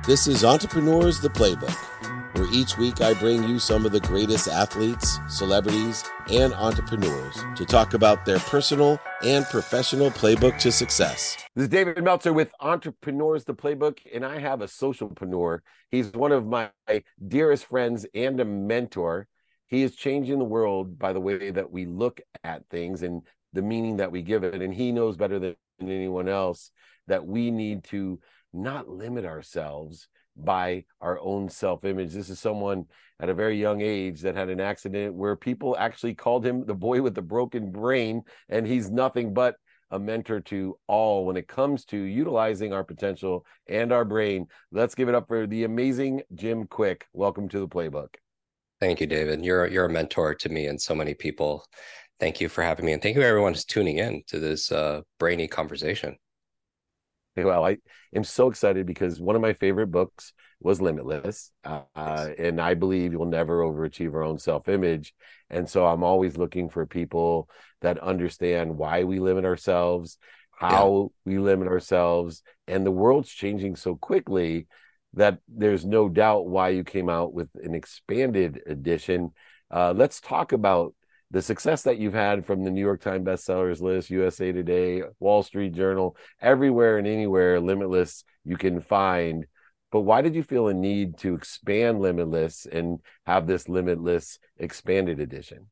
This is Entrepreneurs the Playbook, where each week I bring you some of the greatest athletes, celebrities, and entrepreneurs to talk about their personal and professional playbook to success. This is David Meltzer with Entrepreneurs the Playbook, and I have a socialpreneur. He's one of my dearest friends and a mentor. He is changing the world by the way that we look at things and the meaning that we give it. And he knows better than anyone else that we need to not limit ourselves by our own self-image. This is someone at a very young age that had an accident where people actually called him the boy with the broken brain, and he's nothing but a mentor to all when it comes to utilizing our potential and our brain. Let's give it up for the amazing Jim Kwik. Welcome to the Playbook. Thank you, David. You're a mentor to me and so many people. Thank you for having me, and thank you everyone who's tuning in to this brainy conversation. Well, I am so excited because one of my favorite books was Limitless, and I believe you'll never overachieve our own self-image. And so I'm always looking for people that understand why we limit ourselves, how we limit ourselves, and the world's changing so quickly that there's no doubt why you came out with an expanded edition. Let's talk about the success that you've had from the New York Times bestsellers list, USA Today, Wall Street Journal, everywhere and anywhere Limitless you can find. But why did you feel a need to expand Limitless and have this Limitless expanded edition?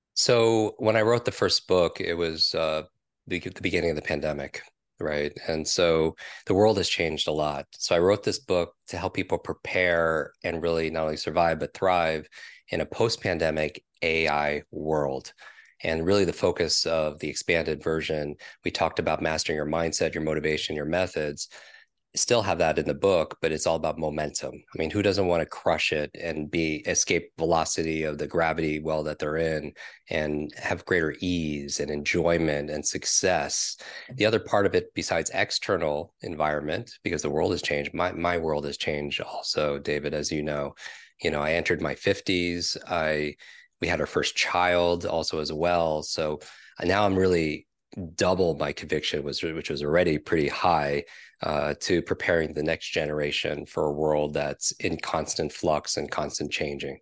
So when I wrote the first book, it was the beginning of the pandemic, right? And so the world has changed a lot. So I wrote this book to help people prepare and really not only survive, but thrive in a post-pandemic AI world. And really the focus of the expanded version, we talked about mastering your mindset, your motivation, your methods. Still have that in the book, but it's all about momentum. I mean, who doesn't want to crush it and escape velocity of the gravity well that they're in and have greater ease and enjoyment and success? The other part of it, besides external environment, because the world has changed, my world has changed also, David, as you know. I entered my 50s. We had our first child also as well. So now I'm really double my conviction, which was already pretty high, to preparing the next generation for a world that's in constant flux and constant changing.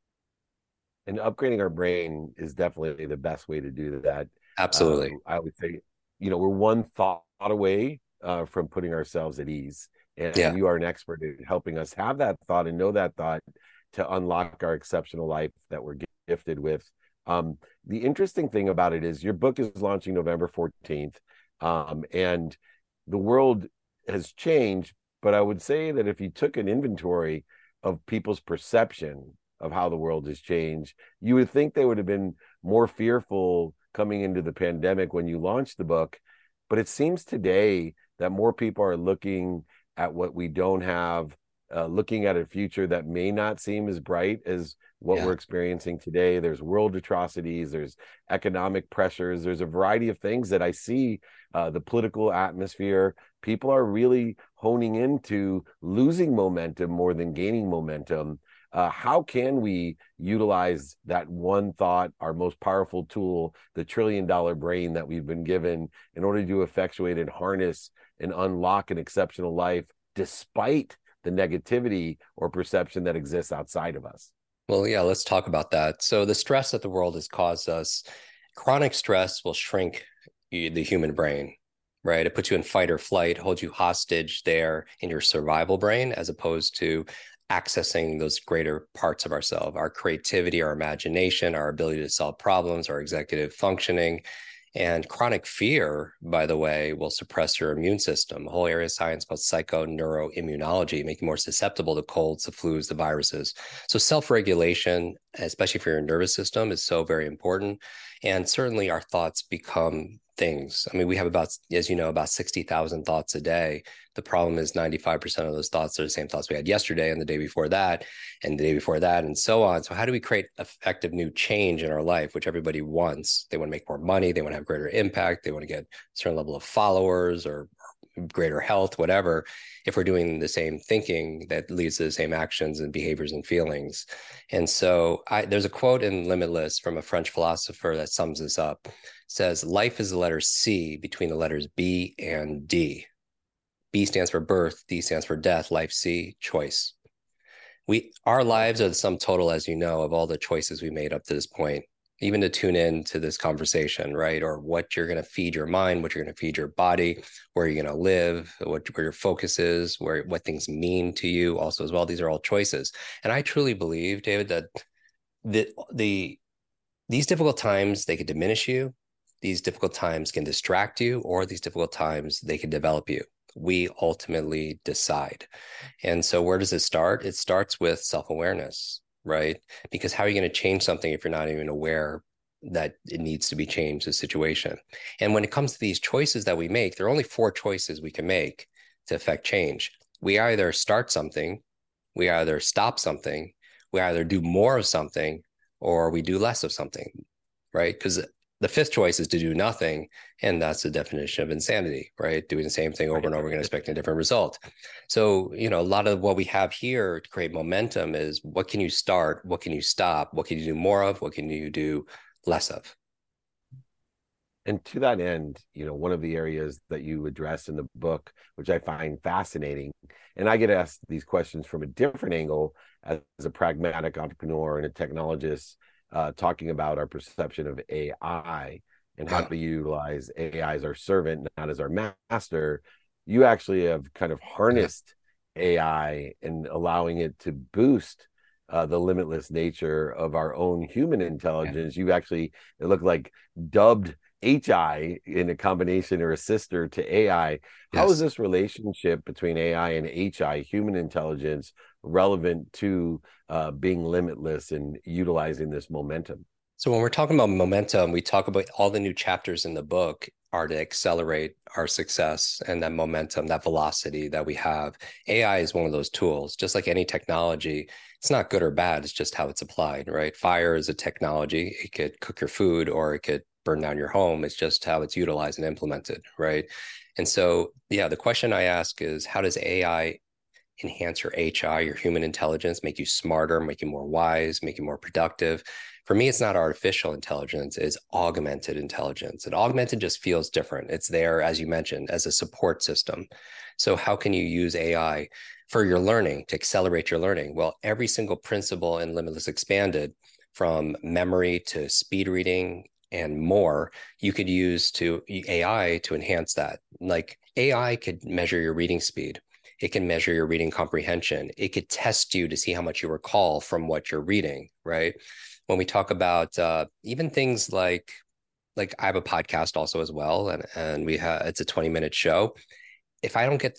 And upgrading our brain is definitely the best way to do that. Absolutely. I would say, we're one thought away from putting ourselves at ease. And Yeah. you are an expert in helping us have that thought and know that thought to unlock our exceptional life that we're gifted with. The interesting thing about it is your book is launching November 14th, and the world has changed. But I would say that if you took an inventory of people's perception of how the world has changed, you would think they would have been more fearful coming into the pandemic when you launched the book. But it seems today that more people are looking at what we don't have, looking at a future that may not seem as bright as what we're experiencing today. There's world atrocities, there's economic pressures, there's a variety of things that I see, the political atmosphere. People are really honing into losing momentum more than gaining momentum. How can we utilize that one thought, our most powerful tool, the $1 trillion brain that we've been given, in order to effectuate and harness and unlock an exceptional life despite the negativity or perception that exists outside of us? Well, yeah, let's talk about that. So the stress that the world has caused us, chronic stress will shrink the human brain, right? It puts you in fight or flight, holds you hostage there in your survival brain, as opposed to accessing those greater parts of ourselves, our creativity, our imagination, our ability to solve problems, our executive functioning. And chronic fear, by the way, will suppress your immune system. A whole area of science called psychoneuroimmunology, make you more susceptible to colds, the flus, the viruses. So self-regulation, especially for your nervous system, is so very important. And certainly our thoughts become things. I mean, we have about, as you know, about 60,000 thoughts a day. The problem is 95% of those thoughts are the same thoughts we had yesterday and the day before that and the day before that and so on. So how do we create effective new change in our life, which everybody wants? They want to make more money. They want to have greater impact. They want to get a certain level of followers or greater health, whatever, if we're doing the same thinking that leads to the same actions and behaviors and feelings. And so there's a quote in Limitless from a French philosopher that sums this up. It says, life is the letter C between the letters B and D. B stands for birth, D stands for death, life C, choice. Our lives are the sum total, as you know, of all the choices we made up to this point, even to tune in to this conversation, right? Or what you're going to feed your mind, what you're going to feed your body, where you're going to live, where your focus is, what things mean to you also as well. These are all choices. And I truly believe, David, that these difficult times, they could diminish you. These difficult times can distract you, or these difficult times, they can develop you. We ultimately decide. And so where does it start? It starts with self-awareness, right? Because how are you going to change something if you're not even aware that it needs to be changed, the situation? And when it comes to these choices that we make, there are only 4 choices we can make to affect change. We either start something, we either stop something, we either do more of something, or we do less of something, right? Because the 5th choice is to do nothing. And that's the definition of insanity, right? Doing the same thing over and over again, expecting a different result. So, a lot of what we have here to create momentum is what can you start? What can you stop? What can you do more of? What can you do less of? And to that end, one of the areas that you address in the book, which I find fascinating, and I get asked these questions from a different angle as a pragmatic entrepreneur and a technologist, talking about our perception of AI and how to utilize AI as our servant, not as our master. You actually have kind of harnessed AI and allowing it to boost the limitless nature of our own human intelligence. You actually, it looked like, dubbed HI in a combination or a sister to AI. How is this relationship between AI and HI, human intelligence, relevant to being limitless and utilizing this momentum? So when we're talking about momentum, we talk about all the new chapters in the book are to accelerate our success and that momentum, that velocity that we have. AI is one of those tools. Just like any technology, it's not good or bad. It's just how it's applied, right? Fire is a technology. It could cook your food or it could burn down your home. It's just how it's utilized and implemented, right? And so, the question I ask is, how does AI enhance your HI, your human intelligence, make you smarter, make you more wise, make you more productive? For me, it's not artificial intelligence, it's augmented intelligence. And augmented just feels different. It's there, as you mentioned, as a support system. So how can you use AI for your learning, to accelerate your learning? Well, every single principle in Limitless Expanded, from memory to speed reading and more, you could use AI to enhance that. Like AI could measure your reading speed. It can measure your reading comprehension. It could test you to see how much you recall from what you're reading, right? When we talk about even things like I have a podcast also as well, and it's a 20-minute show. If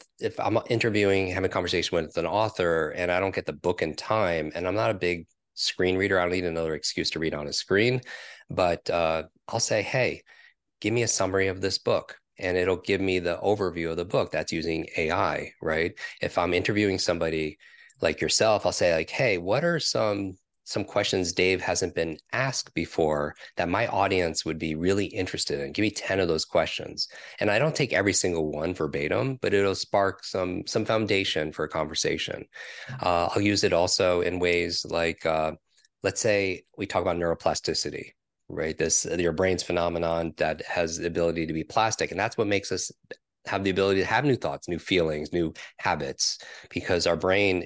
I'm interviewing, having a conversation with an author, and I don't get the book in time, and I'm not a big screen reader, I don't need another excuse to read on a screen, but I'll say, hey, give me a summary of this book. And it'll give me the overview of the book. That's using AI, right? If I'm interviewing somebody like yourself, I'll say like, hey, what are some questions Dave hasn't been asked before that my audience would be really interested in? Give me 10 of those questions. And I don't take every single one verbatim, but it'll spark some foundation for a conversation. I'll use it also in ways like, let's say we talk about neuroplasticity, right? Your brain's phenomenon that has the ability to be plastic. And that's what makes us have the ability to have new thoughts, new feelings, new habits, because our brain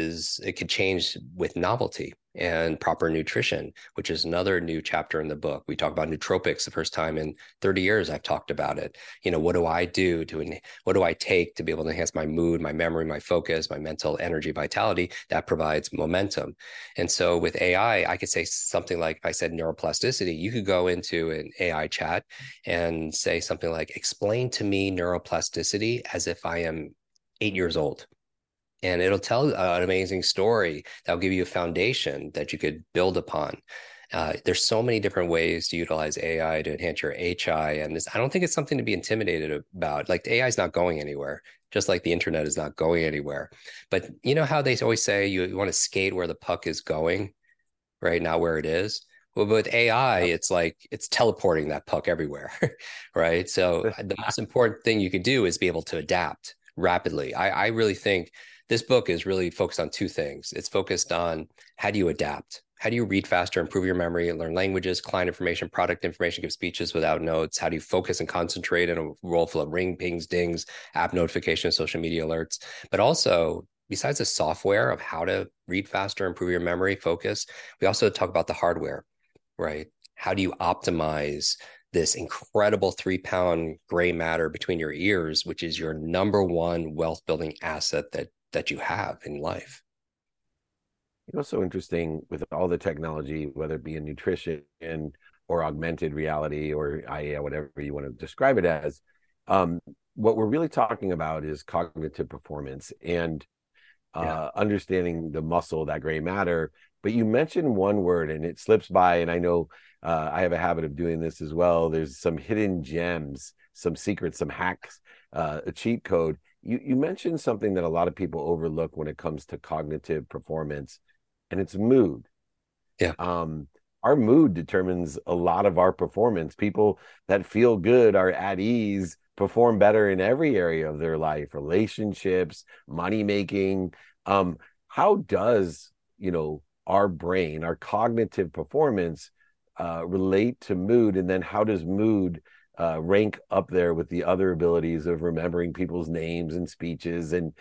it could change with novelty and proper nutrition, which is another new chapter in the book. We talk about nootropics the first time in 30 years I've talked about it. What do I do what do I take to be able to enhance my mood, my memory, my focus, my mental energy, vitality that provides momentum? And so with AI, I could say something like, if I said neuroplasticity, you could go into an AI chat and say something like, explain to me neuroplasticity as if I am 8 years old. And it'll tell an amazing story that'll give you a foundation that you could build upon. There's so many different ways to utilize AI to enhance your HI. And I don't think it's something to be intimidated about. Like, the AI is not going anywhere, just like the internet is not going anywhere. But you know how they always say you want to skate where the puck is going, right? Not where it is. Well, with AI, it's like it's teleporting that puck everywhere, right? So the most important thing you could do is be able to adapt rapidly. I really think this book is really focused on 2 things. It's focused on, how do you adapt? How do you read faster, improve your memory, learn languages, client information, product information, give speeches without notes? How do you focus and concentrate in a world full of ring, pings, dings, app notifications, social media alerts? But also, besides the software of how to read faster, improve your memory, focus, we also talk about the hardware, right? How do you optimize this incredible 3-pound gray matter between your ears, which is your number one wealth building asset that you have in life? You know, so interesting with all the technology, whether it be in nutrition or augmented reality or IA, whatever you want to describe it as. Um, what we're really talking about is cognitive performance and understanding the muscle, that gray matter. But you mentioned one word and it slips by, and I know I have a habit of doing this as well. There's some hidden gems, some secrets, some hacks, a cheat code. You mentioned something that a lot of people overlook when it comes to cognitive performance, and it's mood. Yeah. Our mood determines a lot of our performance. People that feel good are at ease, perform better in every area of their life, relationships, money making. How does, our brain, our cognitive performance relate to mood? And then how does mood rank up there with the other abilities of remembering people's names and speeches and,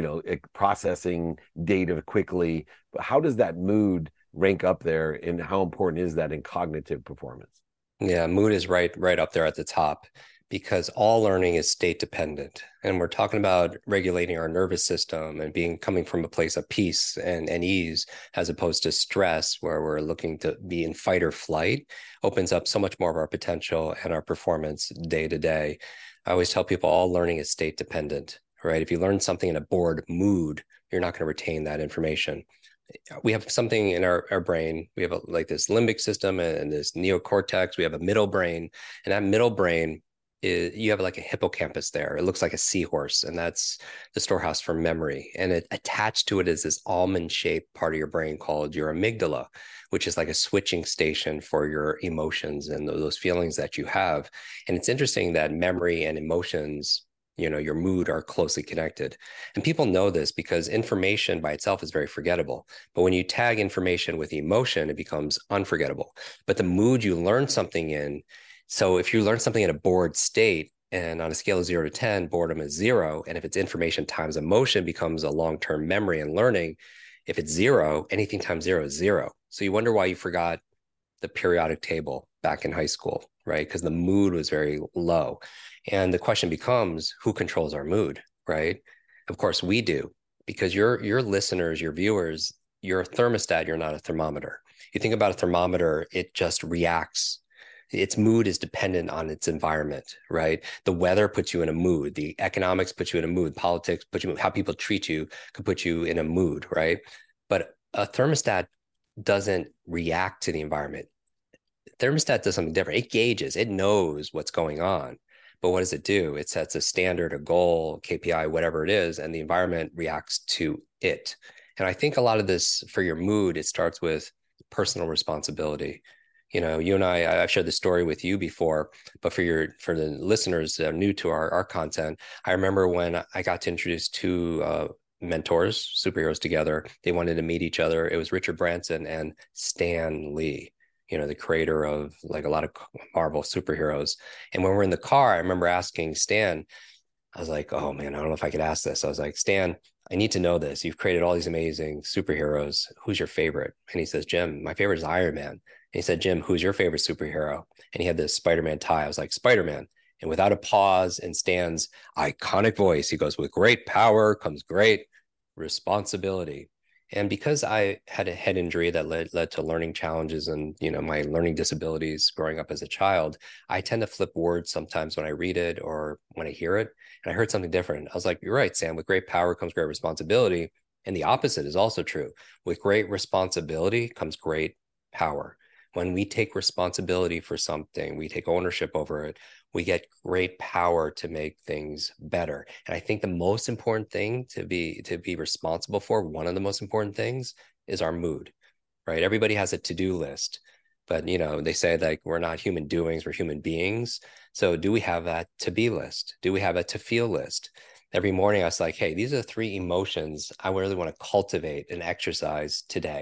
processing data quickly? But how does that mood rank up there, and how important is that in cognitive performance? Yeah, mood is right up there at the top because all learning is state dependent. And we're talking about regulating our nervous system and coming from a place of peace and ease, as opposed to stress, where we're looking to be in fight or flight, opens up so much more of our potential and our performance day to day. I always tell people all learning is state dependent, right? If you learn something in a bored mood, you're not going to retain that information. We have something in our brain. We have like this limbic system and this neocortex. We have a middle brain, and that middle brain is, you have like a hippocampus there. It looks like a seahorse, and that's the storehouse for memory. And attached to it is this almond-shaped part of your brain called your amygdala, which is like a switching station for your emotions and those feelings that you have. And it's interesting that memory and emotions, your mood, are closely connected. And people know this because information by itself is very forgettable. But when you tag information with emotion, it becomes unforgettable. But the mood you learn something in, so if you learn something in a bored state, and on a scale of 0 to 10, boredom is 0. And if it's information times emotion becomes a long-term memory and learning. If it's 0, anything times 0 is 0. So you wonder why you forgot the periodic table back in high school, right? Because the mood was very low. And the question becomes, who controls our mood, right? Of course, we do, because your listeners, your viewers, you're a thermostat, you're not a thermometer. You think about a thermometer, it just reacts. Its mood is dependent on its environment, right? The weather puts you in a mood. The economics puts you in a mood. Politics puts you, how people treat you could put you in a mood, right? But a thermostat doesn't react to the environment. Thermostat does something different. It gauges, it knows what's going on. But what does it do? It sets a standard, a goal, KPI, whatever it is, and the environment reacts to it. And I think a lot of this for your mood, it starts with personal responsibility. You and I've shared the story with you before, but for the listeners that are new to our content, I remember when I got to introduce two mentors, superheroes together. They wanted to meet each other. It was Richard Branson and Stan Lee, the creator of like a lot of Marvel superheroes. And when we're in the car, I remember asking Stan, I was like, oh man, I don't know if I could ask this. I was like, Stan, I need to know this. You've created all these amazing superheroes. Who's your favorite? And he says, Jim, my favorite is Iron Man. And he said, Jim, who's your favorite superhero? And he had this Spider-Man tie. I was like, Spider-Man. And without a pause in Stan's iconic voice, he goes, with great power comes great responsibility. And because I had a head injury that led to learning challenges and, my learning disabilities growing up as a child, I tend to flip words sometimes when I read it or when I hear it. And I heard something different. I was like, you're right, Sam, with great power comes great responsibility. And the opposite is also true. With great responsibility comes great power. When we take responsibility for something, we take ownership over it, we get great power to make things better. And I think the most important thing to be responsible for, one of the most important things, is our mood, right? Everybody has a to-do list, but they say like we're not human doings, we're human beings. So do we have that to-be list? Do we have a to-feel list? Every morning I was like, hey, these are the 3 emotions I really want to cultivate and exercise today.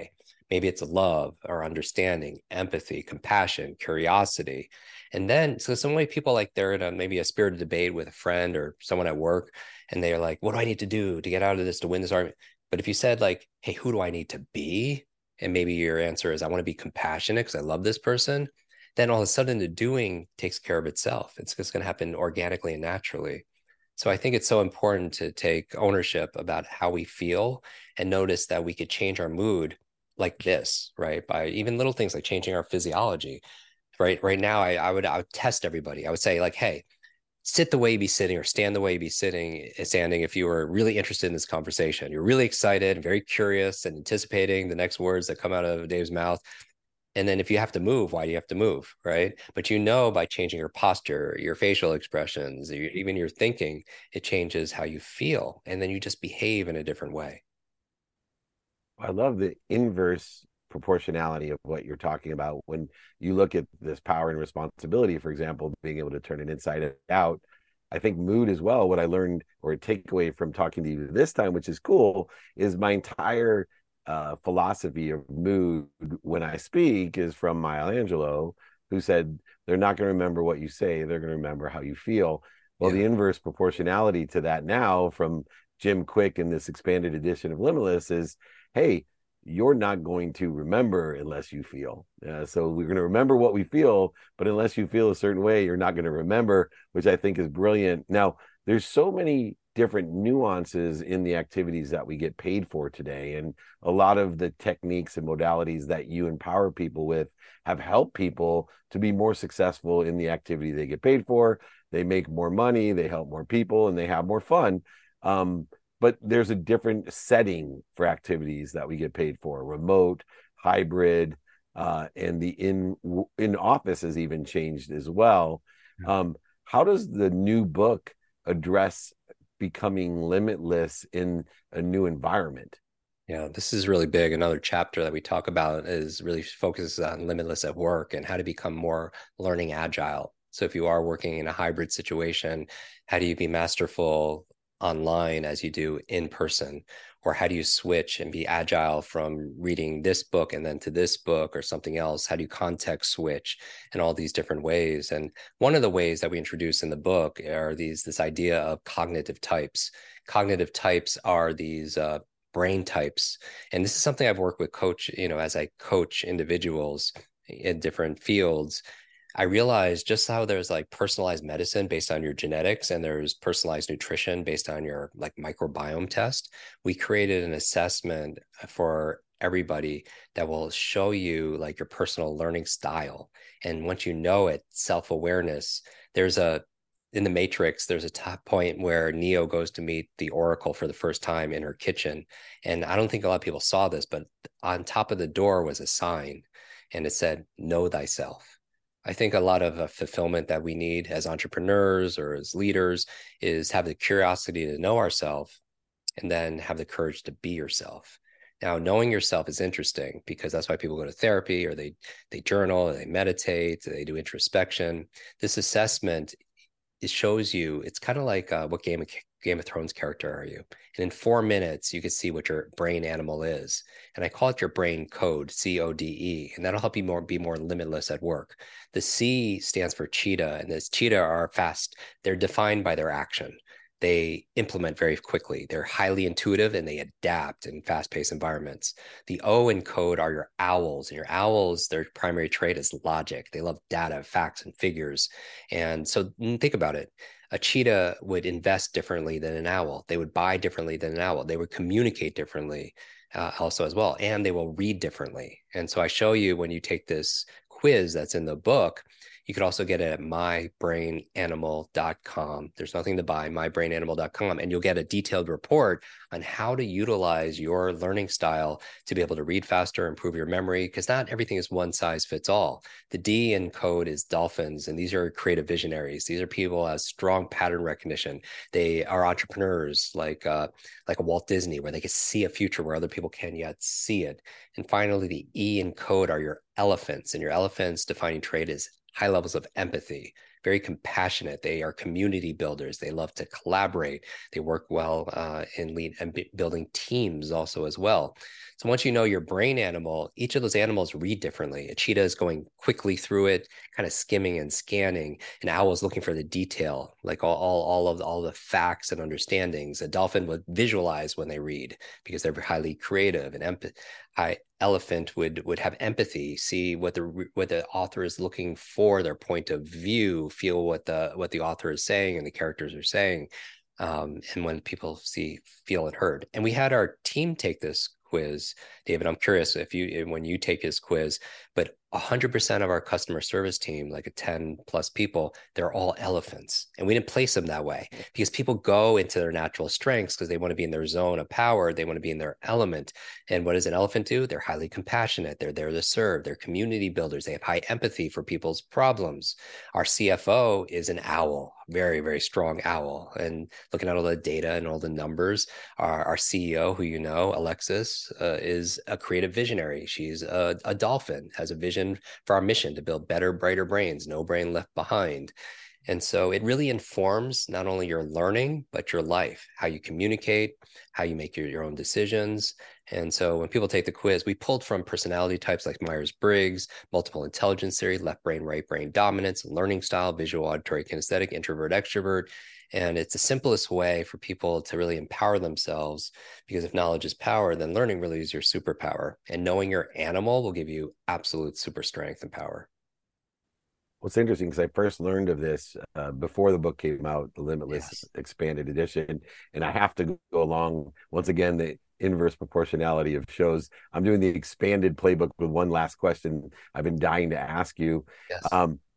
Maybe it's love or understanding, empathy, compassion, curiosity. And then, so some way people like they're in maybe a spirited debate with a friend or someone at work, and they're like, what do I need to do to get out of this, to win this argument? But if you said like, hey, who do I need to be? And maybe your answer is, I want to be compassionate because I love this person. Then all of a sudden the doing takes care of itself. It's just going to happen organically and naturally. So I think it's so important to take ownership about how we feel and notice that we could change our mood like this, right? By even little things like changing our physiology. Right now, I would test everybody. I would say like, hey, sit the way you be sitting or stand the way you be standing if you were really interested in this conversation. You're really excited, very curious, and anticipating the next words that come out of Dave's mouth. And then if you have to move, why do you have to move, right? But by changing your posture, your facial expressions, even your thinking, it changes how you feel. And then you just behave in a different way. I love the inverse proportionality of what you're talking about. When you look at this power and responsibility, for example, being able to turn it inside out, I think mood as well. What I learned or a takeaway from talking to you this time, which is cool, is my entire philosophy of mood when I speak is from Maya Angelou, who said, they're not going to remember what you say, they're going to remember how you feel. Well, Yeah. the inverse proportionality to that now from Jim Kwik in this expanded edition of Limitless is, hey, you're not going to remember unless you feel. So we're going to remember what we feel, but unless you feel a certain way, you're not going to remember, which I think is brilliant. Now, there's so many different nuances in the activities that we get paid for today. And a lot of the techniques and modalities that you empower people with have helped people to be more successful in the activity they get paid for. They make more money, they help more people, and they have more fun. But there's a different setting for activities that we get paid for: remote, hybrid, and the in office has even changed as well. How does the new book address becoming limitless in a new environment? Yeah, this is really big. Another chapter that we talk about is really focuses on limitless at work and how to become more learning agile. So if you are working in a hybrid situation, how do you be masterful online as you do in person? Or how do you switch and be agile from reading this book and then to this book or something else? How do you context switch in all these different ways? And one of the ways that we introduce in the book are this idea of cognitive types. Cognitive types are these brain types. And this is something I've worked with as I coach individuals in different fields. I realized just how there's like personalized medicine based on your genetics and there's personalized nutrition based on your like microbiome test. We created an assessment for everybody that will show you like your personal learning style. And once you know it, self-awareness, in the Matrix, there's a top point where Neo goes to meet the Oracle for the first time in her kitchen. And I don't think a lot of people saw this, but on top of the door was a sign and it said, know thyself. I think a lot of fulfillment that we need as entrepreneurs or as leaders is have the curiosity to know ourselves and then have the courage to be yourself. Now, knowing yourself is interesting because that's why people go to therapy or they journal, or they meditate, they do introspection. This assessment, it shows you, it's kind of like what Game of Thrones character are you? And in 4 minutes, you can see what your brain animal is. And I call it your brain code, CODE, and that'll help you be more limitless at work. The C stands for cheetah, and this cheetah are fast. They're defined by their action. They implement very quickly. They're highly intuitive and they adapt in fast-paced environments. The O in code are your owls, and your owls, their primary trait is logic. They love data, facts, and figures. And so think about it. A cheetah would invest differently than an owl. They would buy differently than an owl. They would communicate differently also as well, and they will read differently. And so I show you when you take this quiz that's in the book, you could also get it at mybrainanimal.com. There's nothing to buy, mybrainanimal.com, and you'll get a detailed report on how to utilize your learning style to be able to read faster, improve your memory, because not everything is one size fits all. The D in code is dolphins, and these are creative visionaries. These are people who have strong pattern recognition. They are entrepreneurs like a Walt Disney, where they can see a future where other people can yet see it. And finally, the E in code are your elephants, and your elephants' defining trait is high levels of empathy, very compassionate. They are community builders. They love to collaborate. They work well in lead and building teams also as well. So once you know your brain animal, each of those animals read differently. A cheetah is going quickly through it, kind of skimming and scanning. An owl is looking for the detail, like all the facts and understandings. A dolphin would visualize when they read because they're highly creative. An elephant would have empathy, see what the author is looking for, their point of view, feel what the author is saying and the characters are saying. And when people feel and heard. And we had our team take this quiz, David. I'm curious when you take his quiz, but 100% of our customer service team, like 10 plus people, they're all elephants. And we didn't place them that way because people go into their natural strengths because they want to be in their zone of power. They want to be in their element. And what does an elephant do? They're highly compassionate. They're there to serve. They're community builders. They have high empathy for people's problems. Our CFO is an owl, very, very strong owl. And looking at all the data and all the numbers, our CEO, who you know, Alexis, is a creative visionary. She's a dolphin, has a vision for our mission to build better, brighter brains, no brain left behind. And so it really informs not only your learning, but your life, how you communicate, how you make your own decisions. And so when people take the quiz, we pulled from personality types like Myers-Briggs, multiple intelligence theory, left brain, right brain dominance, learning style, visual, auditory, kinesthetic, introvert, extrovert. And it's the simplest way for people to really empower themselves, because if knowledge is power, then learning really is your superpower. And knowing your animal will give you absolute super strength and power. What's interesting, because I first learned of this before the book came out, the Limitless Expanded Edition, and I have to go along, once again, the inverse proportionality of shows. I'm doing the expanded playbook with one last question I've been dying to ask you. Yes.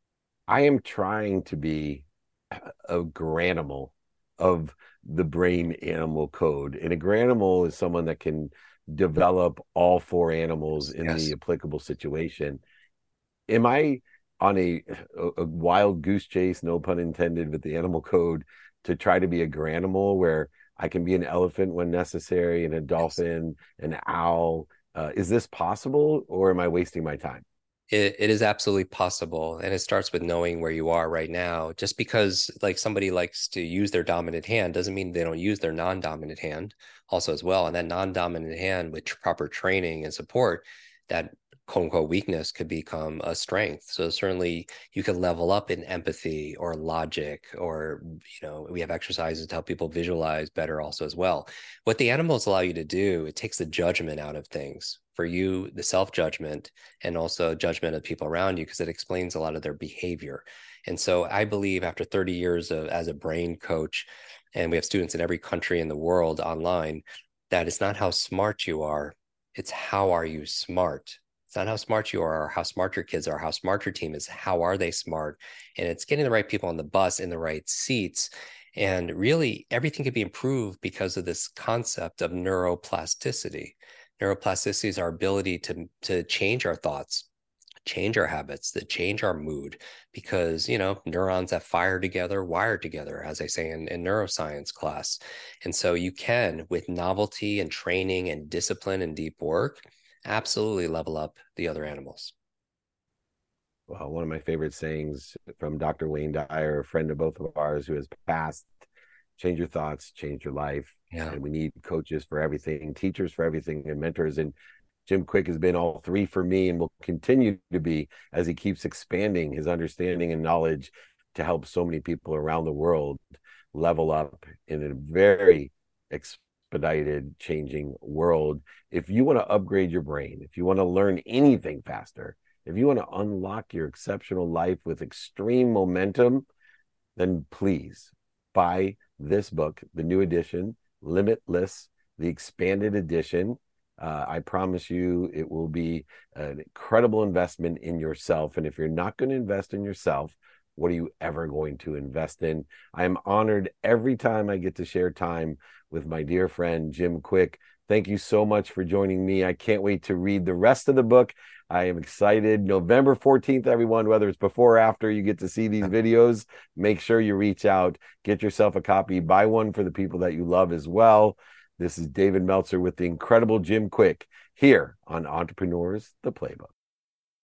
I am trying to be a granimal of the brain animal code. And a granimal is someone that can develop all four animals in the applicable situation. Am I on a wild goose chase, no pun intended, with the animal code to try to be a granimal where I can be an elephant when necessary and a dolphin, an owl? Is this possible, or am I wasting my time? It is absolutely possible. And it starts with knowing where you are right now. Just because like somebody likes to use their dominant hand doesn't mean they don't use their non-dominant hand also as well. And that non-dominant hand with proper training and support, that quote unquote weakness could become a strength. So certainly you can level up in empathy or logic, or, we have exercises to help people visualize better also as well. What the animals allow you to do, it takes the judgment out of things. For you, the self-judgment, and also judgment of people around you, because it explains a lot of their behavior. And so I believe after 30 years as a brain coach, and we have students in every country in the world online, that it's not how smart you are, it's how are you smart. It's not how smart you are or how smart your kids are, how smart your team is, how are they smart? And it's getting the right people on the bus in the right seats. And really everything can be improved because of this concept of neuroplasticity. Neuroplasticity is our ability to change our thoughts, change our habits, that change our mood, because neurons that fire together wire together, as I say in neuroscience class. And so you can, with novelty and training and discipline and deep work, absolutely level up the other animals. Well, one of my favorite sayings from Dr. Wayne Dyer, a friend of both of ours who has passed: change your thoughts, change your life. Yeah. And we need coaches for everything, teachers for everything, and mentors. And Jim Kwik has been all three for me and will continue to be as he keeps expanding his understanding and knowledge to help so many people around the world level up in a very expedited, changing world. If you want to upgrade your brain, if you want to learn anything faster, if you want to unlock your exceptional life with extreme momentum, then please buy this book, the new edition, Limitless, the expanded edition. I promise you it will be an incredible investment in yourself. And if you're not going to invest in yourself, what are you ever going to invest in? I am honored every time I get to share time with my dear friend, Jim Kwik. Thank you so much for joining me. I can't wait to read the rest of the book. I am excited. November 14th, everyone, whether it's before or after you get to see these videos, make sure you reach out, get yourself a copy, buy one for the people that you love as well. This is David Meltzer with the incredible Jim Kwik here on Entrepreneurs, the Playbook.